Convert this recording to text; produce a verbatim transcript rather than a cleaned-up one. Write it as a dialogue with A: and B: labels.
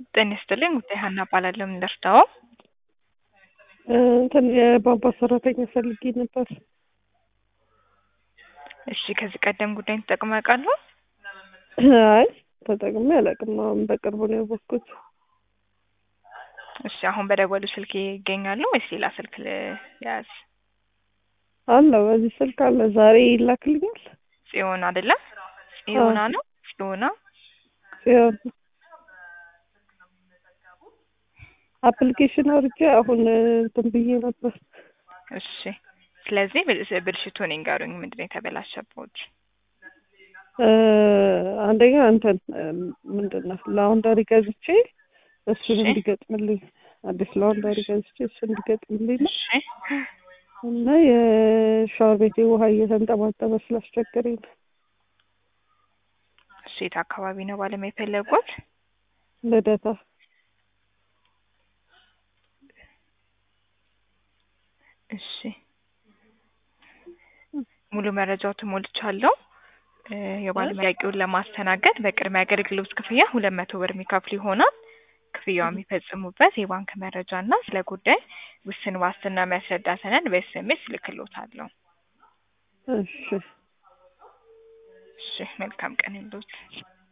A: ጤና ይስጥልኝ ጉዳይ ሀና እባላለሁ። ምን ልርዳዎ?
B: እንትን የቧንቧ ሰራተኛ ፈልጌ ነበር።
A: እሺ ከዚህ ቀደም ጉዳይ ተጠቅመው ያውቃሉ?
B: አይ ተጠቅሜ አላውቅም። አሁን በቅርቡ ነው ያወቅኩት።
A: እሺ አሁን በደወሉ ስልክ ይገኛሉ ወይስ ሌላ ስልክ ልያዝ?
B: አለ በዚህ ስልክ አለ። ዛሬ ይላክልኛል።
A: ጽዮን አይደለም? ጽዮና ነው? ጽዮና
B: ጽዮን አፕሊኬሽን አውርጄ አሁን እንትን ብዬ ነበር።
A: እሺ ስለዚህ ብልሽቱን ይንገሩኝ። ምንድነው የተበላሸበት?
B: አንደኛ እንትን ምንድነው ላውንደሪ ገዝቼ እሱን እንዲገጥምልኝ አዲስ ላውንደሪ ገዝቼ እሱን እንዲገጥምልኝ ነው።
A: እሺ
B: እና የሻወር ቤቴ ውሃ እየተንጠባጠበ ስላስቸገረኝ ነው።
A: እሺ የት አካባቢ ነው ባለሙያ የፈለጉት?
B: ልደታ።
A: እሺ ሙሉ መረጃው ተሞልቻለሁ። የባለሙያ ጥያቄውን ለማስተናገድ በቅድመ አገልግሎት ክፍያ ሁለት መቶ ብር የሚከፍሉ ይሆናል። ክፍያው የሚፈጽሙበት የባንክ መረጃ እና ስለ ጉዳይ ውስን ዋስትና የሚያስረዳ ሰነድ በኤስኤምኤስ ልክልዎታለሁ።
B: እሺ
A: እሺ መልካም ቀን ይሁንልዎት።